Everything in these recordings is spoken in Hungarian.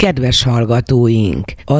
Kedves hallgatóink! A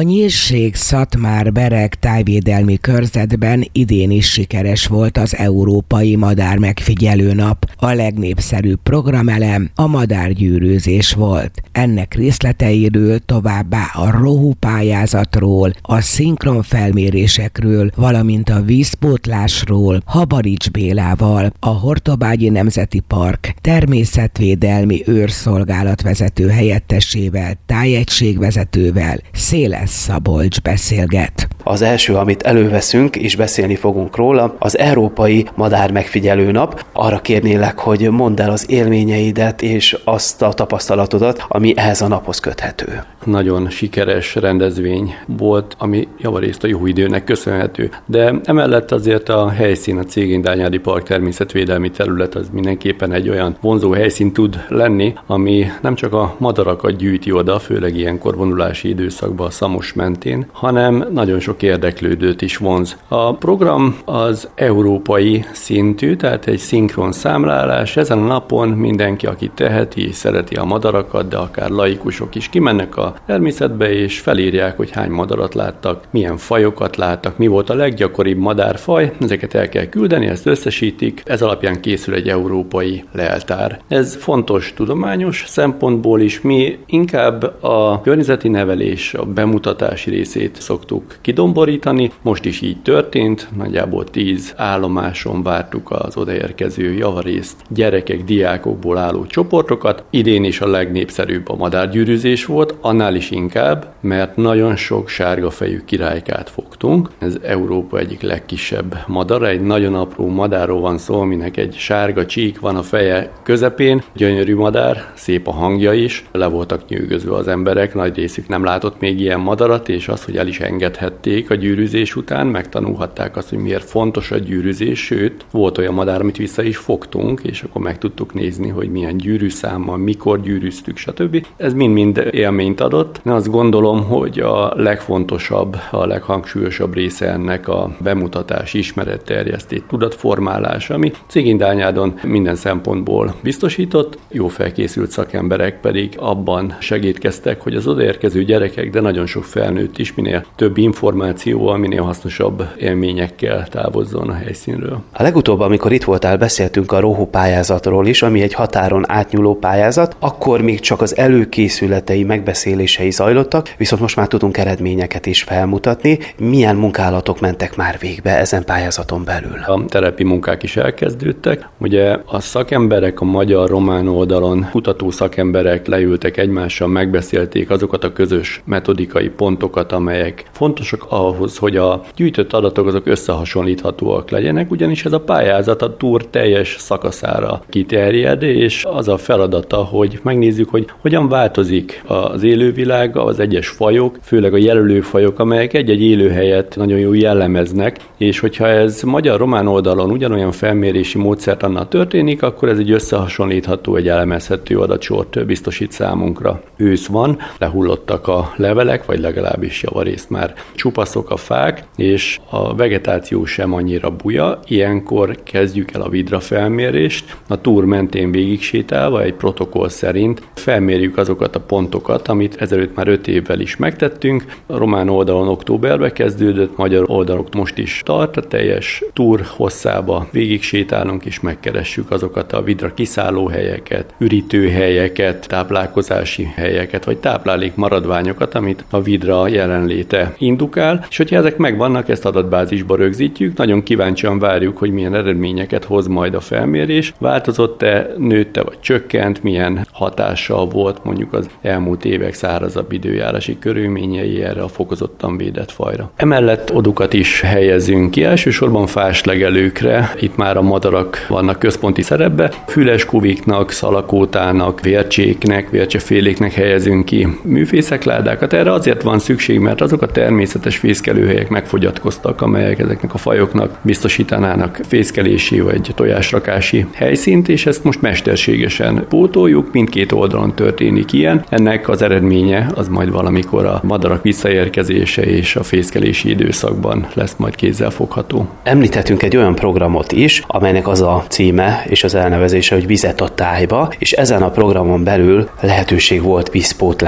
Nyírség-Szatmár-Bereg tájvédelmi körzetben idén is sikeres volt az Európai Madár Megfigyelő Nap. A legnépszerűbb programelem a madárgyűrűzés volt. Ennek részleteiről, továbbá a Rohu pályázatról, a szinkron felmérésekről, valamint a vízpótlásról Habarics Bélával, a Hortobágyi Nemzeti Park természetvédelmi őrszolgálatvezető helyettesével, tájegységvezetővel Széles Szabolcs beszélget. Az első, amit előveszünk és beszélni fogunk róla, az Európai Madár Megfigyelő Nap. Arra kérnélek, hogy mondd el az élményeidet és azt a tapasztalatodat, ami ehhez a naphoz köthető. Nagyon sikeres rendezvény volt, ami javarészt a jó időnek köszönhető. De emellett azért a helyszín, a Cégény-Dányádi Park természetvédelmi terület az mindenképpen egy olyan vonzó helyszín tud lenni, ami nem csak a madarakat gyűjti oda, főleg ilyenkor vonulási időszakban a Szamos mentén, hanem nagyon sok érdeklődőt is vonz. A program az európai szintű, tehát egy szinkron számlálás. Ezen a napon mindenki, aki teheti, szereti a madarakat, de akár laikusok is kimennek a természetbe, és felírják, hogy hány madarat láttak, milyen fajokat láttak, mi volt a leggyakoribb madárfaj, ezeket el kell küldeni, ezt összesítik, ez alapján készül egy európai leltár. Ez fontos tudományos szempontból is, mi inkább a környezeti nevelés, a bemutatási részét szoktuk kidomborítani, most is így történt, nagyjából 10 állomáson vártuk az odaérkező javarészt gyerekek, diákokból álló csoportokat, idén is a legnépszerűbb a madárgyűrűzés volt, annál is inkább, mert nagyon sok sárgafejű királykát fogtunk. Ez Európa egyik legkisebb madara, egy nagyon apró madárról van szó, aminek egy sárga csík van a feje közepén, gyönyörű madár, szép a hangja is, le voltak nyűgözve az emberek, nagy részük nem látott még ilyen madarat, és az, hogy el is engedhették a gyűrűzés után, megtanulhatták azt, hogy miért fontos a gyűrűzés, sőt, volt olyan madár, amit vissza is fogtunk, és akkor meg tudtuk nézni, hogy milyen gyűrűszámmal, mikor gyűrűztük, stb. Ez mind-mind élményt adott. Én azt gondolom, hogy a legfontosabb, a leghangsúlyosabb része ennek a bemutatás, ismeretterjesztés, tudatformálás, ami Cégény-Dányádon minden szempontból biztosított, jó felkészült szakemberek pedig abban segítkeztek, hogy az odaérkező gyerekek, de nagyon sok felnőtt is minél több információval, minél hasznosabb élményekkel távozzon a helyszínről. A legutóbb, amikor itt voltál, beszéltünk a Rohu pályázatról is, ami egy határon átnyúló pályázat, akkor még csak az előkészületei, megbeszélései zajlottak, viszont most már tudunk eredményeket is felmutatni. Milyen munkálatok mentek már végbe ezen pályázaton belül? A telepi munkák is elkezdődtek. Ugye a szakemberek a magyar-román oldalon, kutató szakemberek leültek egymással, megbeszélték azokat a közös metodikai pontokat, amelyek fontosak ahhoz, hogy a gyűjtött adatok azok összehasonlíthatóak legyenek, ugyanis ez a pályázat a túr teljes szakaszára kiterjed, és az a feladata, hogy megnézzük, hogy hogyan változik az élővilág, az egyes fajok, főleg a jelölőfajok, amelyek egy-egy élőhelyet nagyon jól jellemeznek, és hogyha ez magyar-román oldalon ugyanolyan felmérési módszertannal történik, akkor ez egy összehasonlítható, egy elemezhető adatsort biztosít számunkra. Ősz van, lehullottak a levelek, vagy legalábbis javarészt már csupaszok a fák, és a vegetáció sem annyira buja. Ilyenkor kezdjük el a vidra felmérést. A túr mentén végig sétálva egy protokoll szerint felmérjük azokat a pontokat, amit ezelőtt már 5 évvel is megtettünk. A román oldalon októberben kezdődött, magyar oldalon most is tart, a teljes túr hosszába végig sétálunk, és megkeressük azokat a vidra kiszállóhelyeket, ürítőhelyeket, táplálkozási helyeket, vagy táplálék maradványokat, amit a vidra jelenléte indukál, és hogyha ezek megvannak, ezt adatbázisba rögzítjük, nagyon kíváncsian várjuk, hogy milyen eredményeket hoz majd a felmérés, változott-e, nőtte vagy csökkent, milyen hatással volt mondjuk az elmúlt évek szárazabb időjárási körülményei erre a fokozottan védett fajra. Emellett odukat is helyezünk ki, elsősorban fáslegelőkre, itt már a madarak vannak központi szerepbe, füles kuviknak, szalakótának, vércséknek, vércseféléknek helyezünk ki műfészekládákat. Erre azért van szükség, mert azok a természetes fészkelőhelyek megfogyatkoztak, amelyek ezeknek a fajoknak biztosítanának fészkelési vagy tojásrakási helyszínt, és ezt most mesterségesen pótoljuk, mindkét oldalon történik ilyen. Ennek az eredménye az majd valamikor a madarak visszaérkezése és a fészkelési időszakban lesz majd kézzelfogható. Említettünk egy olyan programot is, amelynek az a címe és az elnevezése, hogy Vizet a tájba, és ezen a programon belül lehetőség volt vízpótlásra.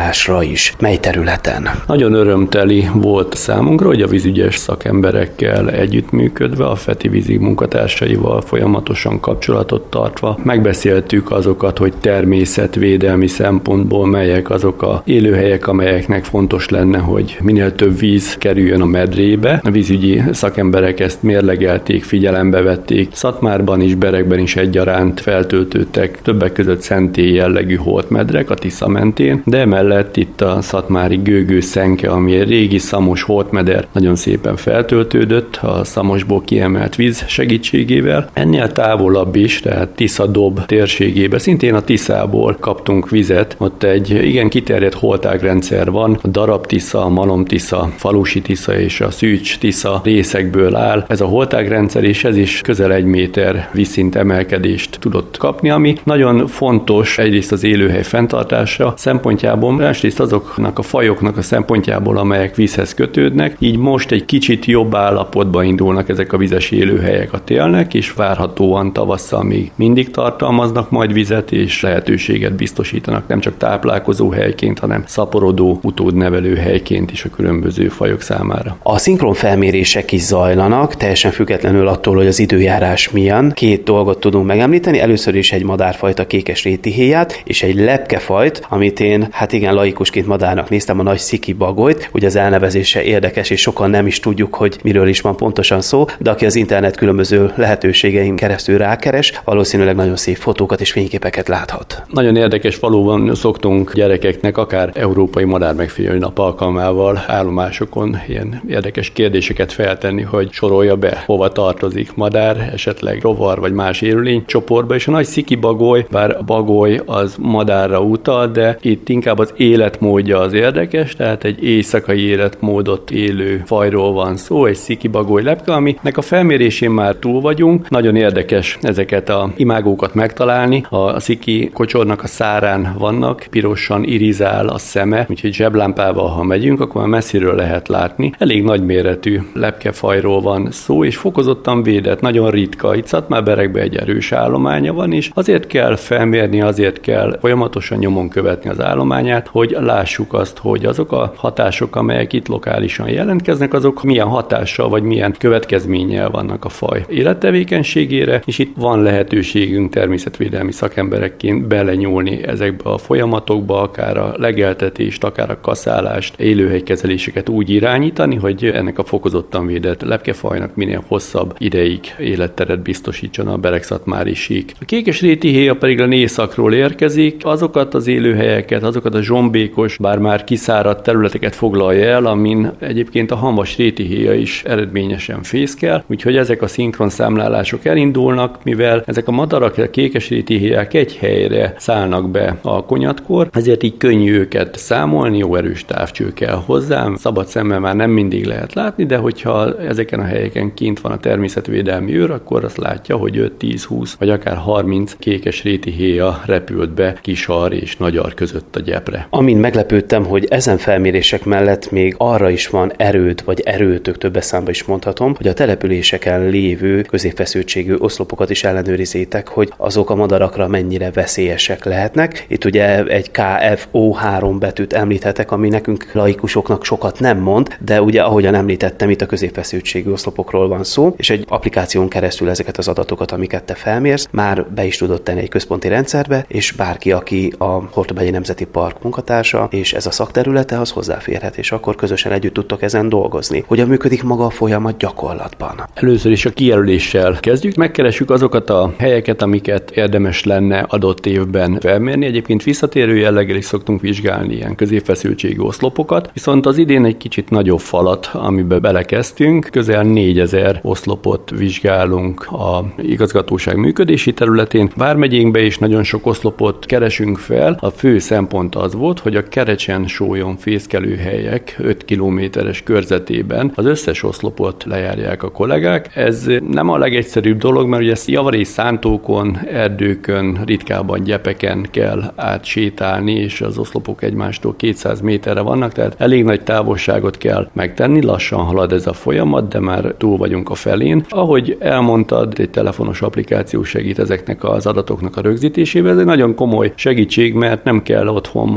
kutatásra is. Mely területen? Nagyon örömteli volt számunkra, hogy a vízügyes szakemberekkel együttműködve, a FETI vízi munkatársaival folyamatosan kapcsolatot tartva megbeszéltük azokat, hogy természetvédelmi szempontból melyek azok a élőhelyek, amelyeknek fontos lenne, hogy minél több víz kerüljön a medrébe. A vízügyi szakemberek ezt mérlegelték, figyelembe vették. Szatmárban is, Berekben is egyaránt feltöltődtek többek között szentély jellegű holtmedrek a Tisza mentén, de emellett itt a szatmári Gőgő-Szenke, ami egy régi szamos holtmeder, nagyon szépen feltöltődött a szamosból kiemelt víz segítségével. Ennél távolabb is, tehát Tisza-Dob térségébe, szintén a Tiszából kaptunk vizet. Ott egy igen kiterjedt holtágrendszer van, a Darab-Tisza, a Malom-Tisza, Falusi-Tisza és a Szűcs-Tisza részekből áll. Ez a holtágrendszer, és ez is közel 1 méter vízszint emelkedést tudott kapni, ami nagyon fontos egyrészt az élőhely fenntartása szempontjából, másrészt azoknak a fajoknak a szempontjából, amelyek vízhez kötődnek. Így most egy kicsit jobb állapotba indulnak ezek a vizes élőhelyek a télnek, és várhatóan tavasszal még mindig tartalmaznak majd vizet, és lehetőséget biztosítanak nem csak táplálkozó helyként, hanem szaporodó utódnevelő helyként is a különböző fajok számára. A szinkron felmérések is zajlanak, teljesen függetlenül attól, hogy az időjárás milyen. 2 dolgot tudunk megemlíteni. Először is egy madárfajt, a kékes rétihéját, és egy lepkefajt, amit én, laikusként madárnak néztem, a nagy sziki bagolyt. Ugye az elnevezése érdekes, és sokan nem is tudjuk, hogy miről is van pontosan szó, de aki az internet különböző lehetőségein keresztül rákeres, valószínűleg nagyon szép fotókat és fényképeket láthat. Nagyon érdekes, valóban szoktunk gyerekeknek akár Európai Madármegfigyelő Nap alkalmával állomásokon ilyen érdekes kérdéseket feltenni, hogy sorolja be, hova tartozik madár, esetleg rovar vagy más élőlény csoportba, és a nagy sziki bagoly, bár a bagoly az madárra utal, de itt inkább az életmódja az érdekes, tehát egy éjszakai életmódot élő fajról van szó, egy sziki bagoly lepke, aminek a felmérésén már túl vagyunk. Nagyon érdekes ezeket a imágókat megtalálni. A sziki kocsornak a szárán vannak, pirosan irizál a szeme, úgyhogy zseblámpával, ha megyünk, akkor már messziről lehet látni. Elég nagyméretű lepkefajról van szó, és fokozottan védett, nagyon ritka. Itt Szatmár-Berekben egy erős állománya van, és azért kell felmérni, azért kell folyamatosan nyomon követni az állományát, hogy lássuk azt, hogy azok a hatások, amelyek itt lokálisan jelentkeznek, azok milyen hatással vagy milyen következménnyel vannak a faj élettevékenységére, és itt van lehetőségünk természetvédelmi szakemberekként belenyúlni ezekbe a folyamatokba, akár a legeltetést, akár a kaszálást, élőhelykezeléseket úgy irányítani, hogy ennek a fokozottan védett lepkefajnak minél hosszabb ideig életteret biztosítson a Bereg-Szatmári sík. A kékes rétihéja pedig a Nészakról érkezik, azokat az élőhelyeket, azokat a zsombékos, bár már kiszáradt területeket foglalja el, amin egyébként a hamvas rétihéja is eredményesen fészkel, úgyhogy ezek a szinkron számlálások elindulnak, mivel ezek a madarak, a kékes rétihéják egy helyre szállnak be a konyatkor, ezért így könnyű őket számolni, jó erős távcső kell hozzá, szabad szemmel már nem mindig lehet látni, de hogyha ezeken a helyeken kint van a természetvédelmi őr, akkor azt látja, hogy 5, 10, 20 vagy akár 30 kékes rétihéja repült be Kishar és Nagyar között a gyepre. Amin meglepődtem, hogy ezen felmérések mellett még arra is van erőd, vagy erőtök, többes számba is mondhatom, hogy a településeken lévő középfeszültségű oszlopokat is ellenőrizzétek, hogy azok a madarakra mennyire veszélyesek lehetnek. Itt ugye egy KFO3 betűt említhetek, ami nekünk laikusoknak sokat nem mond, de ugye ahogyan említettem, itt a középfeszültségű oszlopokról van szó, és egy applikáción keresztül ezeket az adatokat, amiket te felmérsz, már be is tudod tenni egy központi rendszerbe, és bárki, aki a Hortobágyi Nemzeti Park munkatársa, és ez a szakterülete, az hozzáférhet, és akkor közösen együtt tudtok ezen dolgozni. Hogyan működik maga a folyamat gyakorlatban? Először is a kijelöléssel kezdjük, megkeressük azokat a helyeket, amiket érdemes lenne adott évben felmérni. Egyébként visszatérő jelleggel is szoktunk vizsgálni ilyen középfeszültségű oszlopokat, viszont az idén egy kicsit nagyobb falat, amiben belekezdtünk, közel 4000 oszlopot vizsgálunk a igazgatóság működési területén. Vármegyénkbe is nagyon sok oszlopot keresünk fel. A fő szempont az volt, hogy a Kerecsen-sólyon fészkelő helyek 5 kilométeres körzetében az összes oszlopot lejárják a kollégák. Ez nem a legegyszerűbb dolog, mert ugye ezt javarészt szántókon, erdőkön, ritkábban gyepeken kell átsétálni, és az oszlopok egymástól 200 méterre vannak, tehát elég nagy távolságot kell megtenni, lassan halad ez a folyamat, de már túl vagyunk a felén. Ahogy elmondtad, egy telefonos applikáció segít ezeknek az adatoknak a rögzítésével, ez egy nagyon komoly segítség, mert nem kell otthon majd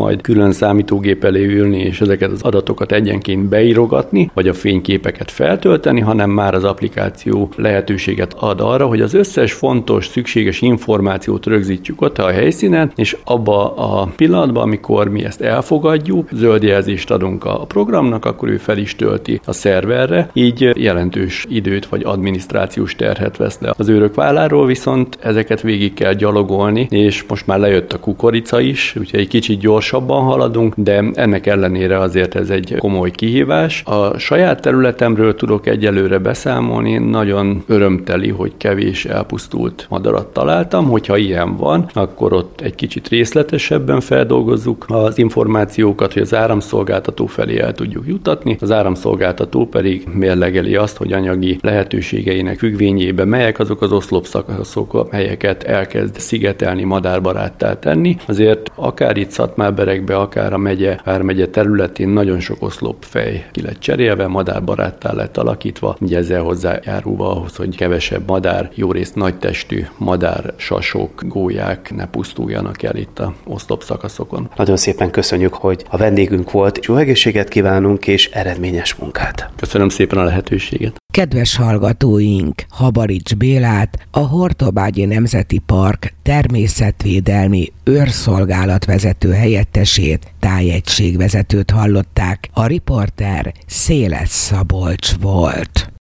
majd külön számítógép elé ülni, és ezeket az adatokat egyenként beírogatni, vagy a fényképeket feltölteni, hanem már az applikáció lehetőséget ad arra, hogy az összes fontos, szükséges információt rögzítsük ott a helyszínen, és abba a pillanatban, amikor mi ezt elfogadjuk, zöld jelzést adunk a programnak, akkor ő fel is tölti a szerverre, így jelentős időt vagy adminisztrációs terhet vesz le az őrök válláról, viszont ezeket végig kell gyalogolni, és most már lejött a kukorica is, úgyhogy egy kicsit gyorsabban haladunk, de ennek ellenére azért ez egy komoly kihívás. A saját területemről tudok egyelőre beszámolni, nagyon örömteli, hogy kevés elpusztult madarat találtam, hogyha ilyen van, akkor ott egy kicsit részletesebben feldolgozzuk az információkat, hogy az áramszolgáltató felé el tudjuk juttatni, az áramszolgáltató pedig mérlegeli azt, hogy anyagi lehetőségeinek függvényében melyek azok az oszlopszakaszok, amelyeket elkezd szigetelni, madárbaráttá tenni. Azért akár itt Szatmárberekbe, akár a vármegye területén nagyon sok oszlopfej ki lett cserélve, madárbaráttá lett alakítva, így ezzel hozzájárulva ahhoz, hogy kevesebb madár, jórészt nagytestű madár, sasok, gólyák ne pusztuljanak el itt a oszlopszakaszokon. Nagyon szépen köszönjük, hogy a vendégünk volt. Jó egészséget kívánunk és eredményes munkát. Köszönöm szépen a lehetőséget. Kedves hallgatóink, Habarics Bélát, a Hortobágyi Nemzeti Park természetvédelmi őrszolgálatvezető helyettesét, tájegységvezetőt hallották. A riporter Széles Szabolcs volt.